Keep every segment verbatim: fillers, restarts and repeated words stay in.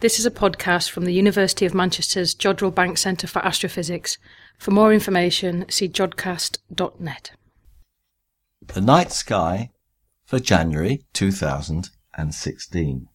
This is a podcast from the University of Manchester's Jodrell Bank Centre for Astrophysics. For more information, see jodcast dot net. The night sky for January two thousand sixteen.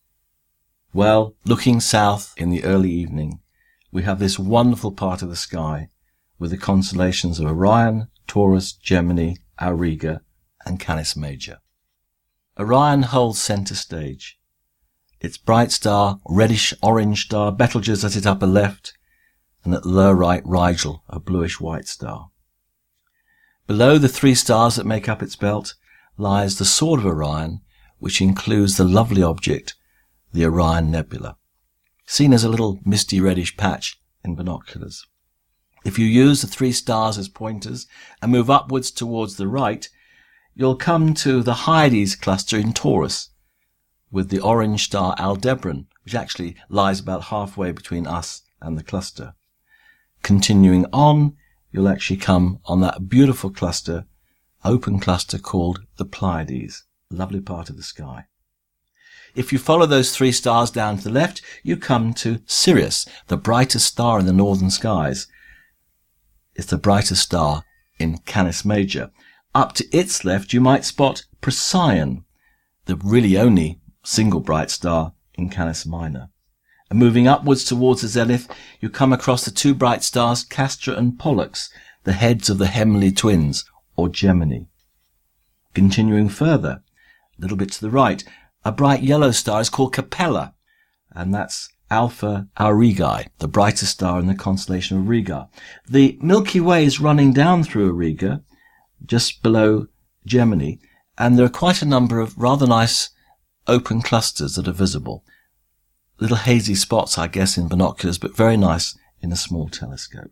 Well, looking south in the early evening, we have this wonderful part of the sky with the constellations of Orion, Taurus, Gemini, Auriga, and Canis Major. Orion holds centre stage. Its bright star, reddish-orange star, Betelgeuse at its upper left, and at the lower right, Rigel, a bluish-white star. Below the three stars that make up its belt lies the Sword of Orion, which includes the lovely object, the Orion Nebula, seen as a little misty reddish patch in binoculars. If you use the three stars as pointers and move upwards towards the right, you'll come to the Hyades cluster in Taurus, with the orange star Aldebaran, which actually lies about halfway between us and the cluster. Continuing on, you'll actually come on that beautiful cluster, open cluster called the Pleiades, lovely part of the sky. If you follow those three stars down to the left, you come to Sirius, the brightest star in the northern skies. It's the brightest star in Canis Major. Up to its left, you might spot Procyon, the really only single bright star in Canis Minor. And moving upwards towards the zenith, you come across the two bright stars Castor and Pollux, the heads of the Heavenly Twins, or Gemini. Continuing further, a little bit to the right, a bright yellow star is called Capella, and that's Alpha Aurigae, the brightest star in the constellation of Auriga. The Milky Way is running down through Auriga, just below Gemini, and there are quite a number of rather nice open clusters that are visible. Little hazy spots, I guess, in binoculars, but very nice in a small telescope.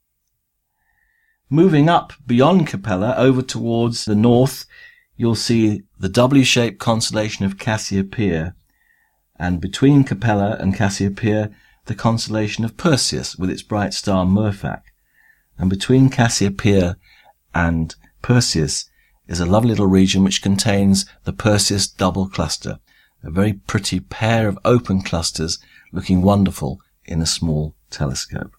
Moving up beyond Capella, over towards the north, you'll see the W-shaped constellation of Cassiopeia, and between Capella and Cassiopeia, the constellation of Perseus with its bright star Murphach. And between Cassiopeia and Perseus is a lovely little region which contains the Perseus double cluster, a very pretty pair of open clusters looking wonderful in a small telescope.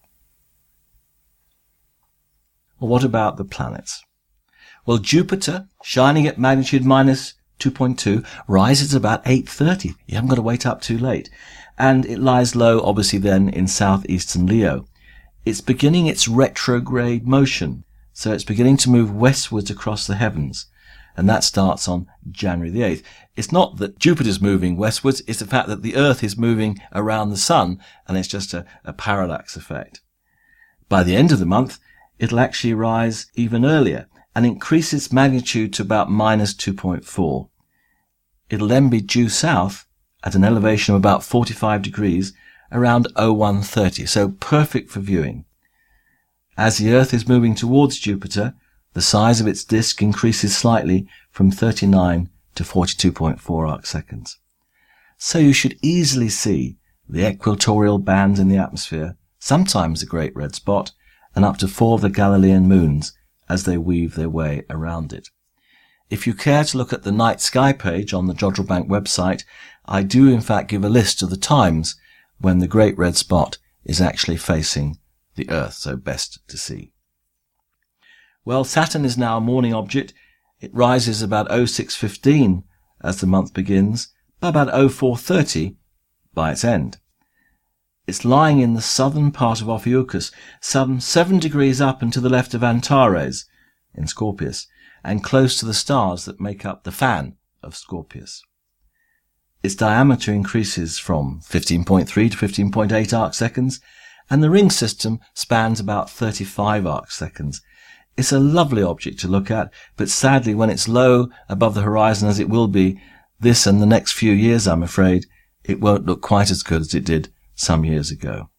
Well, what about the planets? Well, Jupiter, shining at magnitude minus two point two, rises at about eight thirty. You haven't got to wait up too late. And it lies low, obviously, then in southeastern Leo. It's beginning its retrograde motion. So it's beginning to move westwards across the heavens, and that starts on January the eighth. It's not that Jupiter's moving westwards, it's the fact that the Earth is moving around the Sun, and it's just a, a parallax effect. By the end of the month, it'll actually rise even earlier and increase its magnitude to about minus two point four. It'll then be due south at an elevation of about forty-five degrees around oh one thirty, so perfect for viewing. As the Earth is moving towards Jupiter, the size of its disk increases slightly from thirty-nine to forty-two point four arc seconds. So you should easily see the equatorial bands in the atmosphere, sometimes the Great Red Spot, and up to four of the Galilean moons as they weave their way around it. If you care to look at the night sky page on the Jodrell Bank website, I do in fact give a list of the times when the Great Red Spot is actually facing the Earth, so best to see. Well, Saturn is now a morning object. It rises about oh six fifteen as the month begins, by about oh four thirty by its end. It's lying in the southern part of Ophiuchus, some seven degrees up and to the left of Antares in Scorpius, and close to the stars that make up the fan of Scorpius. Its diameter increases from fifteen point three to fifteen point eight arc seconds, and the ring system spans about thirty-five arc seconds. It's a lovely object to look at, but sadly when it's low above the horizon as it will be this and the next few years, I'm afraid, it won't look quite as good as it did some years ago.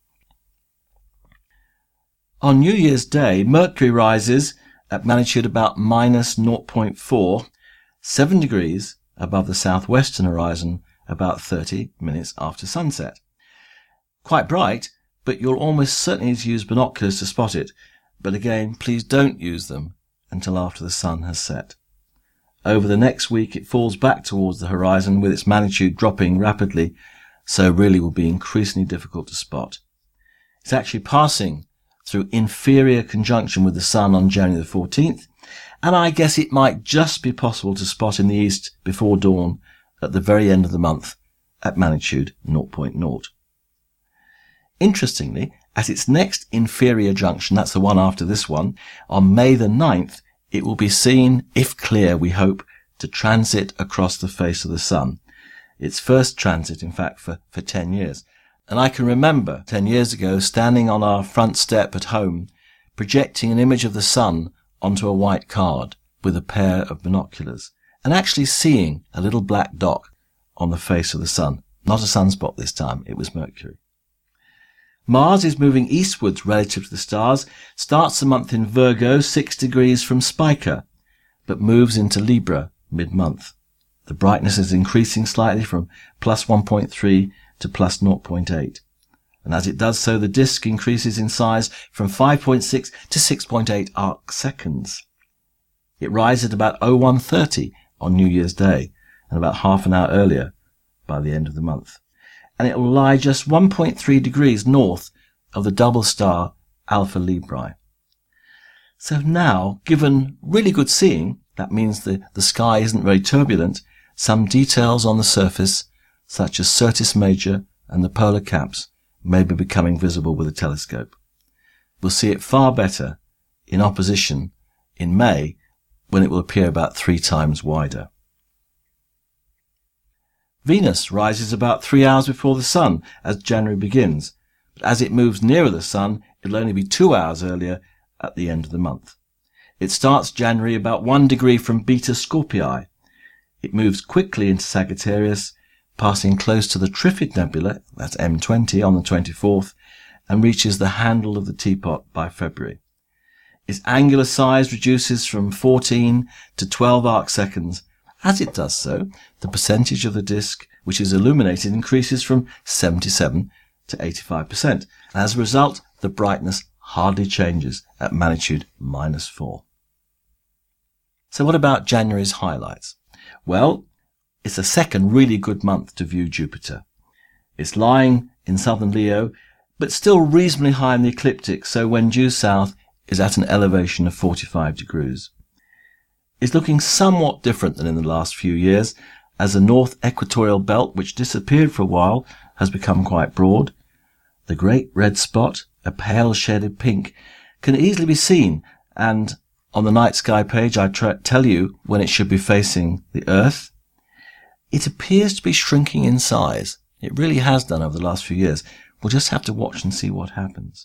On New Year's Day, Mercury rises at magnitude about minus zero point four, seven degrees above the southwestern horizon, about thirty minutes after sunset. Quite bright, but you'll almost certainly need to use binoculars to spot it. But again, please don't use them until after the sun has set. Over the next week, it falls back towards the horizon with its magnitude dropping rapidly so really will be increasingly difficult to spot. It's actually passing through inferior conjunction with the Sun on January the fourteenth, and I guess it might just be possible to spot in the east before dawn at the very end of the month at magnitude zero point zero. Interestingly, at its next inferior junction, that's the one after this one, on May the ninth, it will be seen, if clear, we hope, to transit across the face of the Sun. Its first transit, in fact, for, for ten years. And I can remember ten years ago standing on our front step at home, projecting an image of the Sun onto a white card with a pair of binoculars, and actually seeing a little black dot on the face of the Sun. Not a sunspot this time, it was Mercury. Mars is moving eastwards relative to the stars, starts the month in Virgo, six degrees from Spica, but moves into Libra mid-month. The brightness is increasing slightly from plus one point three to plus zero point eight. And as it does so, the disk increases in size from five point six to six point eight arc seconds. It rises at about oh one thirty on New Year's Day, and about half an hour earlier by the end of the month. And it will lie just one point three degrees north of the double star Alpha Librae. So now, given really good seeing, that means the, the sky isn't very turbulent, some details on the surface, such as Syrtis Major and the polar caps, may be becoming visible with a telescope. We'll see it far better in opposition in May, when it will appear about three times wider. Venus rises about three hours before the Sun as January begins, but as it moves nearer the Sun, it'll only be two hours earlier at the end of the month. It starts January about one degree from Beta Scorpii. It moves quickly into Sagittarius, passing close to the Trifid Nebula, that's M twenty, on the twenty-fourth, and reaches the handle of the teapot by February. Its angular size reduces from fourteen to twelve arc seconds. As it does so, the percentage of the disk which is illuminated increases from seventy-seven to eighty-five percent. As a result, the brightness hardly changes at magnitude minus four. So what about January's highlights? Well, it's the second really good month to view Jupiter. It's lying in southern Leo, but still reasonably high in the ecliptic, so when due south is at an elevation of forty-five degrees. It's looking somewhat different than in the last few years, as the north equatorial belt, which disappeared for a while, has become quite broad. The great red spot, a pale shaded pink, can easily be seen, and on the night sky page I try to tell you when it should be facing the Earth. It appears to be shrinking in size. It really has done over the last few years. We'll just have to watch and see what happens.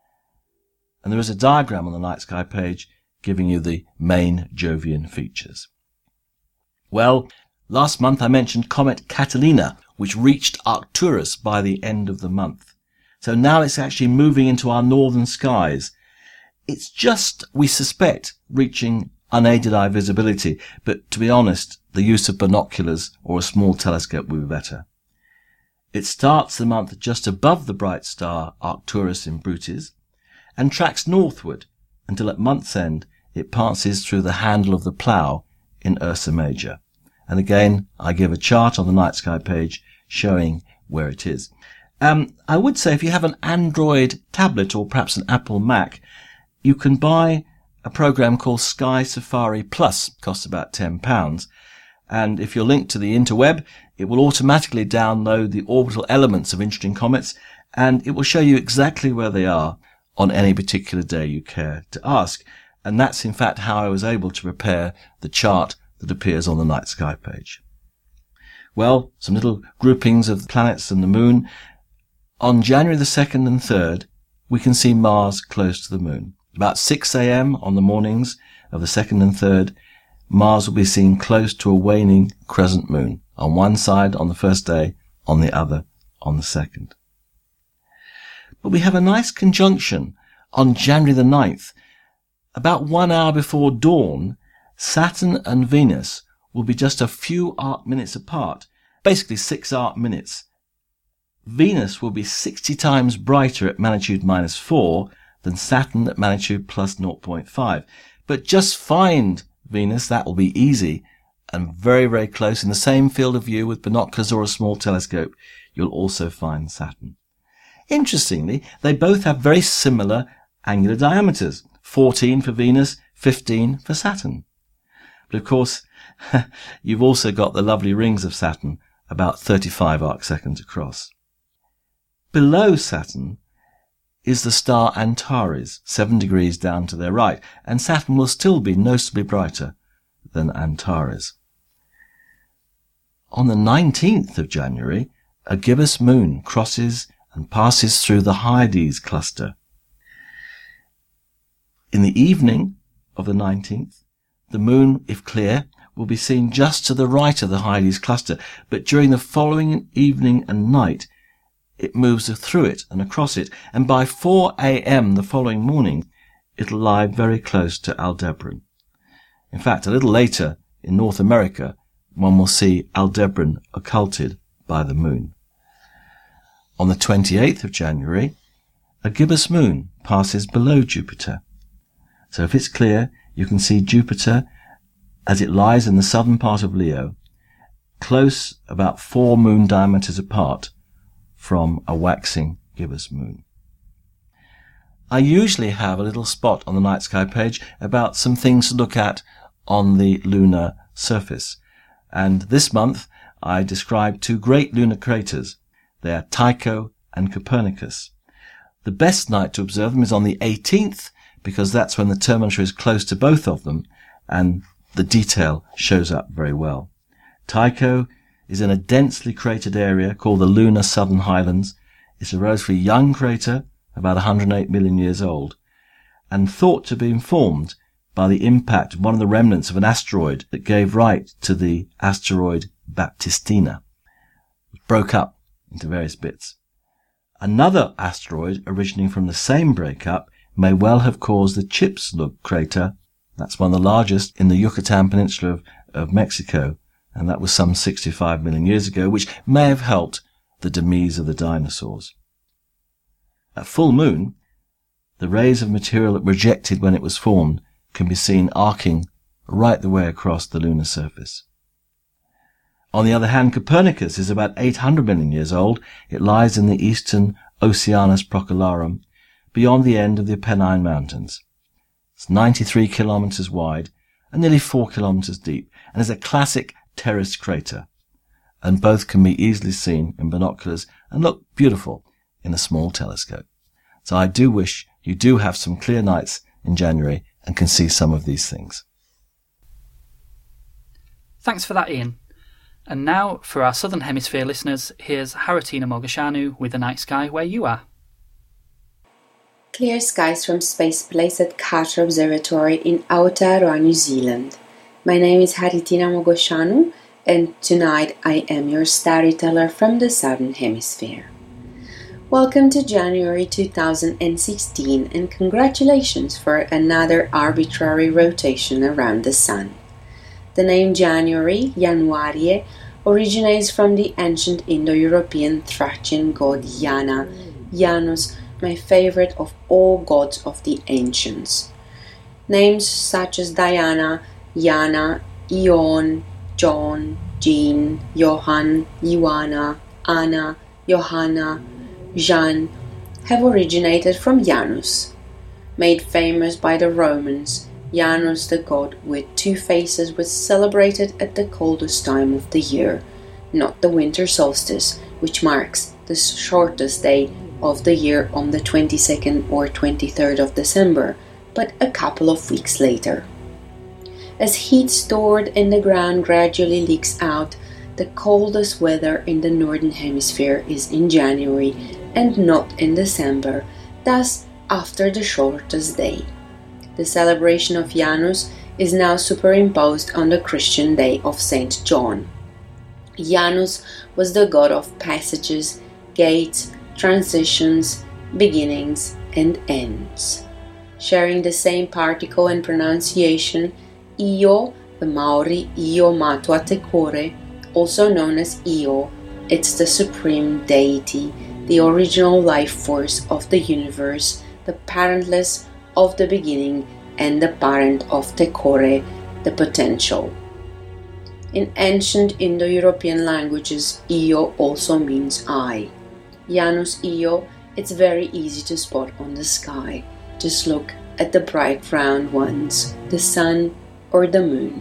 And there is a diagram on the night sky page giving you the main Jovian features. Well, last month I mentioned Comet Catalina, which reached Arcturus by the end of the month. So now it's actually moving into our northern skies. It's just, we suspect, reaching unaided eye visibility, but to be honest, the use of binoculars or a small telescope would be better. It starts the month just above the bright star Arcturus in Brutis and tracks northward until at month's end it passes through the handle of the Plough in Ursa Major. And again, I give a chart on the night sky page showing where it is. Um, I would say if you have an Android tablet or perhaps an Apple Mac, you can buy a program called Sky Safari Plus. It costs about ten pounds. And if you're linked to the interweb, it will automatically download the orbital elements of interesting comets, and it will show you exactly where they are on any particular day you care to ask. And that's in fact how I was able to prepare the chart that appears on the night sky page. Well, some little groupings of the planets and the moon. On January the second and third, we can see Mars close to the moon. About six a.m. on the mornings of the second and third, Mars will be seen close to a waning crescent moon, on one side on the first day, on the other on the second. But we have a nice conjunction on January the ninth. About one hour before dawn, Saturn and Venus will be just a few arc minutes apart, basically six arc minutes. Venus will be sixty times brighter at magnitude minus four than Saturn at magnitude plus zero point five. But just find Venus, that will be easy, and very, very close in the same field of view with binoculars or a small telescope, you'll also find Saturn. Interestingly, they both have very similar angular diameters, fourteen for Venus, fifteen for Saturn. But of course, you've also got the lovely rings of Saturn, about thirty-five arc seconds across. Below Saturn is the star Antares, seven degrees down to their right, and Saturn will still be noticeably brighter than Antares. On the nineteenth of January, a gibbous moon crosses and passes through the Hyades cluster. In the evening of the nineteenth, the moon, if clear, will be seen just to the right of the Hyades cluster, but during the following evening and night, it moves through it and across it, and by four a.m. the following morning, it'll lie very close to Aldebaran. In fact, a little later, in North America, one will see Aldebaran occulted by the moon. On the twenty-eighth of January, a gibbous moon passes below Jupiter. So if it's clear, you can see Jupiter as it lies in the southern part of Leo, close about four moon diameters apart from a waxing gibbous moon. I usually have a little spot on the night sky page about some things to look at on the lunar surface. And this month I described two great lunar craters. They are Tycho and Copernicus. The best night to observe them is on the eighteenth, because that's when the terminator is close to both of them, and the detail shows up very well. Tycho is in a densely cratered area called the Lunar Southern Highlands. It's a relatively young crater, about one hundred eight million years old, and thought to be formed by the impact of one of the remnants of an asteroid that gave rise to the asteroid Baptistina. It broke up into various bits. Another asteroid originating from the same breakup may well have caused the Chicxulub crater. That's one of the largest in the Yucatan Peninsula of, of Mexico, and that was some sixty-five million years ago, which may have helped the demise of the dinosaurs. At full moon, the rays of material that were ejected when it was formed can be seen arcing right the way across the lunar surface. On the other hand, Copernicus is about eight hundred million years old. It lies in the eastern Oceanus Procellarum, beyond the end of the Apennine Mountains. It's ninety-three kilometers wide and nearly four kilometers deep, and is a classic terraced crater, and both can be easily seen in binoculars and look beautiful in a small telescope. So I do wish you do have some clear nights in January and can see some of these things. Thanks for that, Ian. And now, for our Southern Hemisphere listeners, here's Haritina Mogosanu with The Night Sky Where You Are. Clear skies from Space Place at Carter Observatory in Aotearoa, New Zealand. My name is Haritina Mogosanu, and tonight I am your storyteller from the Southern Hemisphere. Welcome to January two thousand sixteen, and congratulations for another arbitrary rotation around the Sun. The name January, Januarie, originates from the ancient Indo-European Thracian god Yana, Janus, my favorite of all gods of the ancients. Names such as Diana, Jana, Ion, John, Jean, Johann, Ioana, Anna, Johanna, Jean have originated from Janus. Made famous by the Romans, Janus the god with two faces was celebrated at the coldest time of the year, not the winter solstice, which marks the shortest day of the year on the twenty-second or twenty-third of December, but a couple of weeks later. As heat stored in the ground gradually leaks out, the coldest weather in the northern hemisphere is in January and not in December, thus after the shortest day. The celebration of Janus is now superimposed on the Christian day of Saint John. Janus was the god of passages, gates, transitions, beginnings, and ends. Sharing the same particle and pronunciation, Io, the Maori Io Matua Te Kore, also known as Io, it's the supreme deity, the original life force of the universe, the parentless of the beginning, and the parent of Te Kore, the potential. In ancient Indo-European languages, Io also means I. Janus Io, it's very easy to spot on the sky. Just look at the bright round ones, the sun or the moon.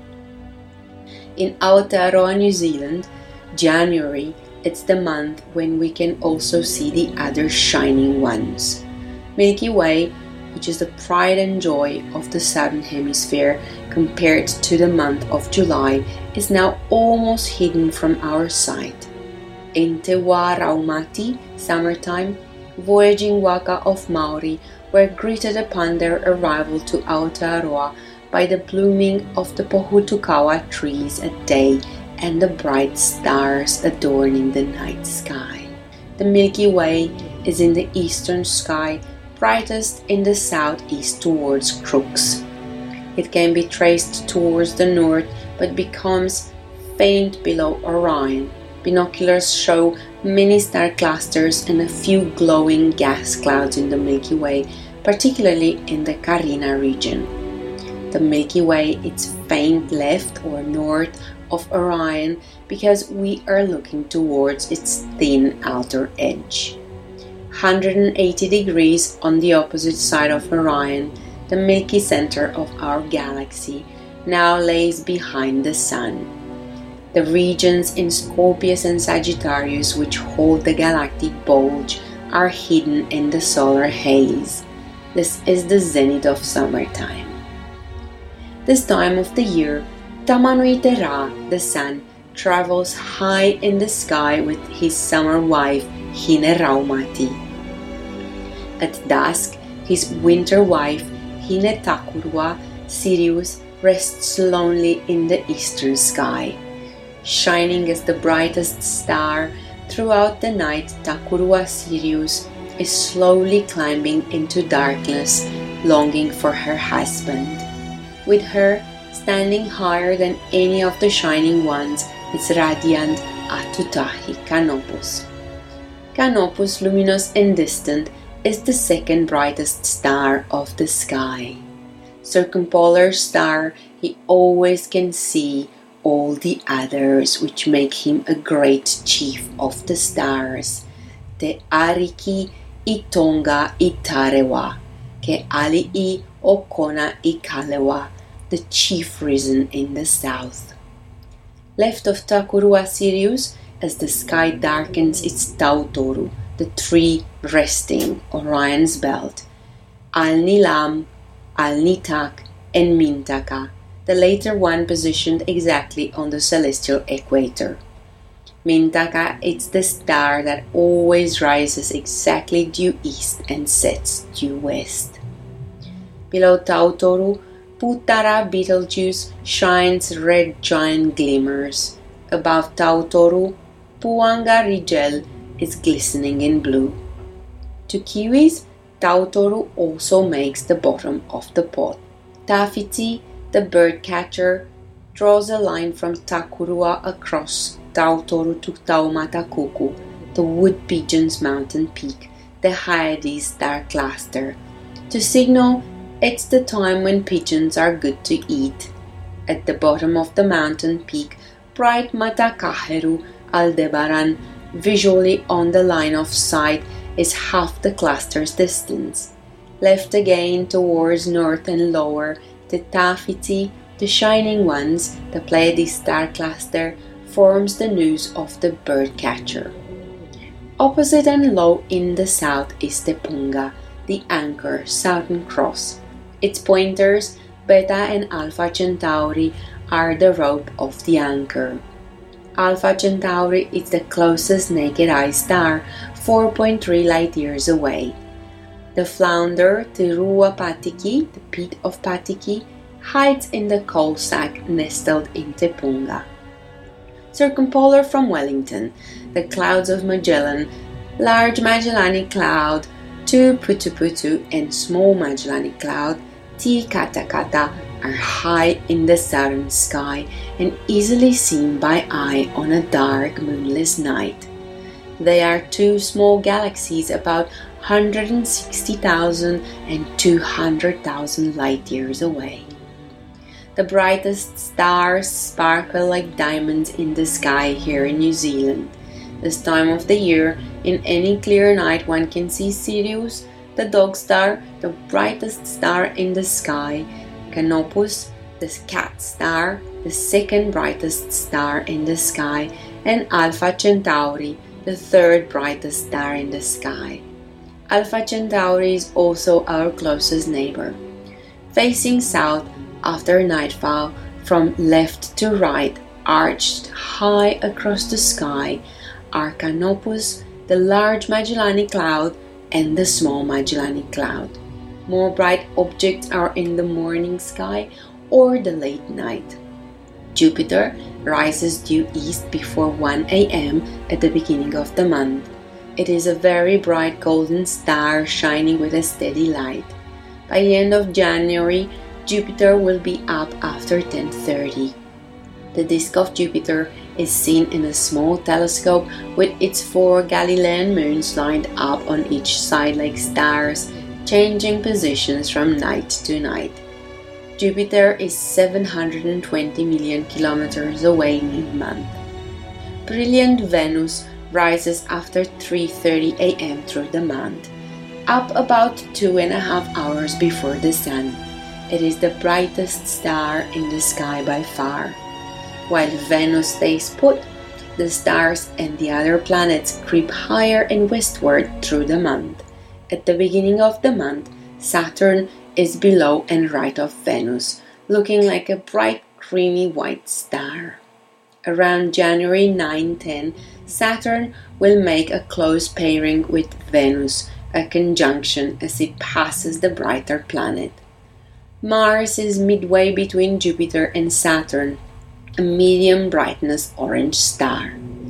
In Aotearoa, New Zealand, January, it's the month when we can also see the other shining ones. Milky Way, which is the pride and joy of the Southern Hemisphere compared to the month of July, is now almost hidden from our sight. In Te Wā Raumati, summertime, voyaging waka of Maori were greeted upon their arrival to Aotearoa by the blooming of the pohutukawa trees at day and the bright stars adorning the night sky. The Milky Way is in the eastern sky, brightest in the southeast towards Crooks. It can be traced towards the north but becomes faint below Orion. Binoculars show many star clusters and a few glowing gas clouds in the Milky Way, particularly in the Carina region. The Milky Way is faint left or north of Orion because we are looking towards its thin outer edge. one hundred eighty degrees on the opposite side of Orion, the Milky center of our galaxy now lays behind the Sun. The regions in Scorpius and Sagittarius which hold the galactic bulge are hidden in the solar haze. This is the zenith of summertime. This time of the year, Tamanuite Ra, the Sun, travels high in the sky with his summer wife, Hine Raumati. At dusk, his winter wife, Hine Takurua, Sirius, rests lonely in the eastern sky. Shining as the brightest star, throughout the night Takurua Sirius is slowly climbing into darkness, longing for her husband. With her, standing higher than any of the shining ones, is radiant Atutahi Canopus. Canopus, luminous and distant, is the second brightest star of the sky. Circumpolar star, he always can see all the others, which make him a great chief of the stars. Te Ariki I Tonga I Tarewa, Ke Ali'i Okona I Kalewa, the chief risen in the south. Left of Takurua Sirius, as the sky darkens, it's Tautoru, the tree resting Orion's belt, Al-Nilam, Al-Nitak, and Mintaka, the later one positioned exactly on the celestial equator. Mintaka is the star that always rises exactly due east and sets due west. Below Tautoru, Putara Betelgeuse shines red giant glimmers. Above Tautoru, Puanga Rigel is glistening in blue. To Kiwis, Tautoru also makes the bottom of the pot. Tafiti, the bird catcher, draws a line from Takurua across Tautoru to Taumatakuku, the wood pigeon's mountain peak, the Hyades star cluster, to signal it's the time when pigeons are good to eat. At the bottom of the mountain peak, bright Matakaheru Aldebaran, visually on the line of sight, is half the cluster's distance. Left again towards north and lower, the Tafiti, the shining ones, the Pleiades star cluster, forms the news of the bird catcher. Opposite and low in the south is the Punga, the anchor Southern Cross. Its pointers, Beta and Alpha Centauri, are the rope of the anchor. Alpha Centauri is the closest naked eye star, four point three light years away. The flounder, Te Rua Patiki, the Pit of Patiki, hides in the coal sack nestled in Te Punga. Circumpolar from Wellington, the clouds of Magellan, large Magellanic Cloud, two Putuputu and small Magellanic Cloud, Ti Katakata, are high in the southern sky and easily seen by eye on a dark moonless night. They are two small galaxies about one hundred sixty thousand and two hundred thousand light years away. The brightest stars sparkle like diamonds in the sky here in New Zealand. This time of the year, in any clear night, one can see Sirius, the dog star, the brightest star in the sky, Canopus, the cat star, the second brightest star in the sky, and Alpha Centauri, the third brightest star in the sky. Alpha Centauri is also our closest neighbor. Facing south after nightfall, from left to right, arched high across the sky, are Canopus, the large Magellanic Cloud, and the small Magellanic Cloud. More bright objects are in the morning sky or the late night. Jupiter rises due east before one a m at the beginning of the month. It is a very bright golden star shining with a steady light. By the end of January, Jupiter will be up after ten thirty. The disk of Jupiter is seen in a small telescope with its four Galilean moons lined up on each side like stars, changing positions from night to night. Jupiter is seven hundred twenty million kilometers away mid-month. Brilliant Venus rises after three thirty a m through the month, up about two and a half hours before the Sun. It is the brightest star in the sky by far. While Venus stays put, the stars and the other planets creep higher and westward through the month. At the beginning of the month, Saturn is below and right of Venus, looking like a bright creamy white star. Around January ninth to tenth, Saturn will make a close pairing with Venus, a conjunction as it passes the brighter planet. Mars is midway between Jupiter and Saturn, a medium brightness orange star.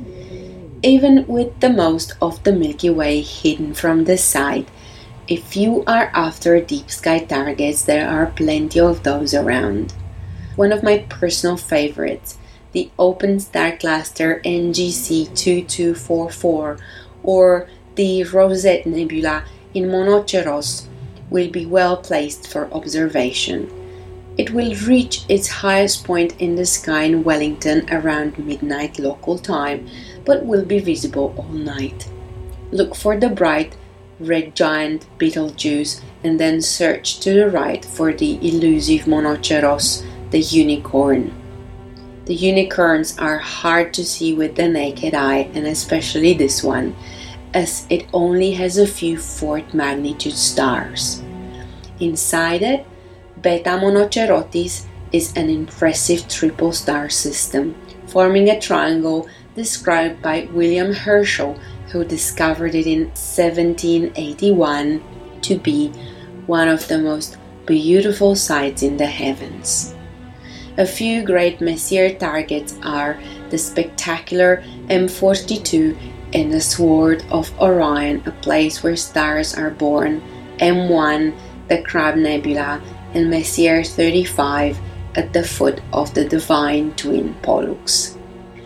Even with the most of the Milky Way hidden from the sight, if you are after deep sky targets, there are plenty of those around. One of my personal favorites, the open star cluster N G C two two four four or the Rosette Nebula in Monoceros, will be well placed for observation. It will reach its highest point in the sky in Wellington around midnight local time, but will be visible all night. Look for the bright red giant Betelgeuse and then search to the right for the elusive Monoceros, the unicorn. The unicorns are hard to see with the naked eye, and especially this one, as it only has a few fourth magnitude stars. Inside it, Beta Monocerotis is an impressive triple star system, forming a triangle described by William Herschel, who discovered it in seventeen eighty-one to be one of the most beautiful sights in the heavens. A few great Messier targets are the spectacular M forty-two and the Sword of Orion, a place where stars are born, M one, the Crab Nebula, and Messier thirty-five at the foot of the divine twin Pollux.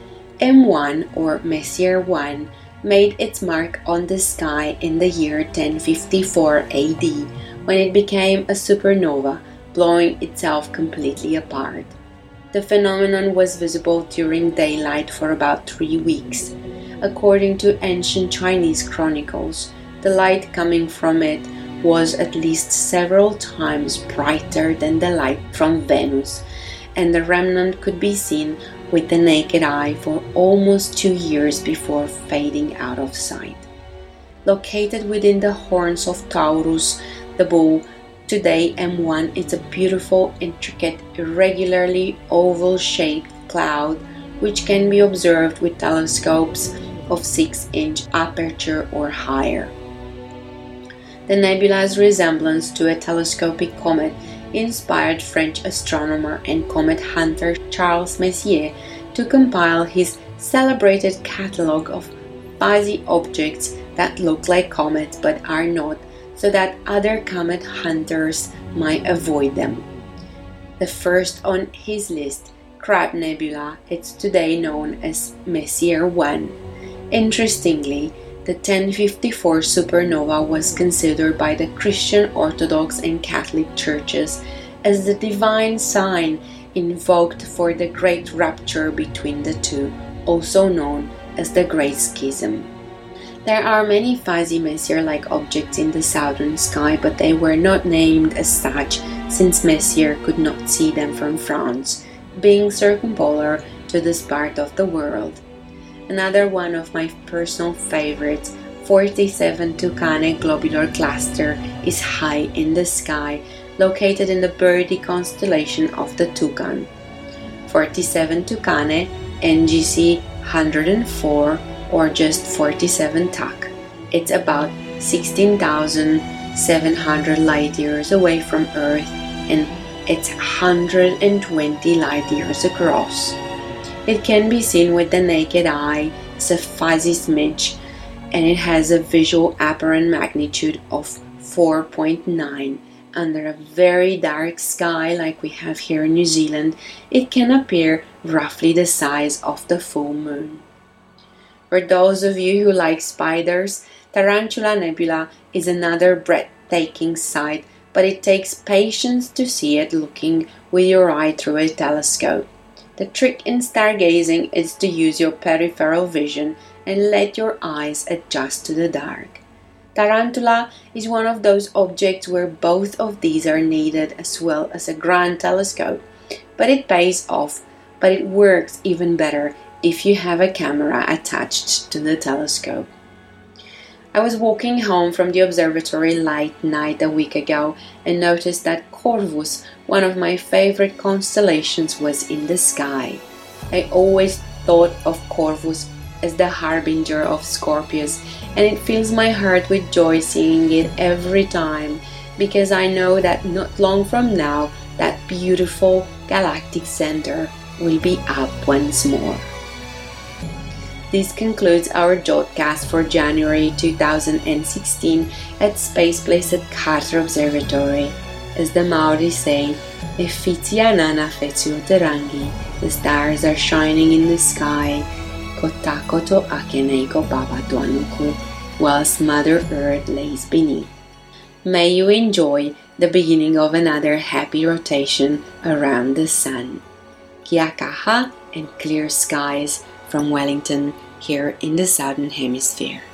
M one, or Messier one, made its mark on the sky in the year ten fifty-four A D, when it became a supernova, blowing itself completely apart. The phenomenon was visible during daylight for about three weeks. According to ancient Chinese chronicles, the light coming from it was at least several times brighter than the light from Venus, and the remnant could be seen with the naked eye for almost two years before fading out of sight. Located within the horns of Taurus, the bull, today M one is a beautiful, intricate, irregularly oval-shaped cloud which can be observed with telescopes of six inch aperture or higher. The nebula's resemblance to a telescopic comet inspired French astronomer and comet hunter Charles Messier to compile his celebrated catalogue of fuzzy objects that look like comets but are not, so that other comet hunters might avoid them. The first on his list, Crab Nebula, is today known as Messier one. Interestingly, the ten fifty-four supernova was considered by the Christian Orthodox and Catholic churches as the divine sign invoked for the great rupture between the two, also known as the Great Schism. There are many fuzzy Messier-like objects in the southern sky, but they were not named as such since Messier could not see them from France, being circumpolar to this part of the world. Another one of my personal favorites, forty-seven Tucanae globular cluster, is high in the sky, located in the birdy constellation of the Toucan. forty-seven Tucanae, N G C one hundred four, or just forty-seven Tuc. It's about sixteen thousand seven hundred light years away from Earth, and it's one hundred twenty light years across. It can be seen with the naked eye as a fuzzy smidge, and it has a visual apparent magnitude of four point nine. Under a very dark sky like we have here in New Zealand, it can appear roughly the size of the full moon. For those of you who like spiders, Tarantula Nebula is another breathtaking sight, but it takes patience to see it looking with your eye through a telescope. The trick in stargazing is to use your peripheral vision and let your eyes adjust to the dark. Tarantula is one of those objects where both of these are needed as well as a grand telescope, but it pays off, but it works even better if you have a camera attached to the telescope. I was walking home from the observatory late night a week ago and noticed that Corvus, one of my favorite constellations, was in the sky. I always thought of Corvus as the harbinger of Scorpius, and it fills my heart with joy seeing it every time, because I know that not long from now that beautiful galactic center will be up once more. This concludes our Jodcast for January two thousand sixteen at Space Place at Carter Observatory. As the Maori say, "E fiti anana fetsu terangi," the stars are shining in the sky, kotakoto akeneiko babatuanuku, whilst Mother Earth lays beneath. May you enjoy the beginning of another happy rotation around the sun. Kia kaha and clear skies from Wellington here in the Southern Hemisphere.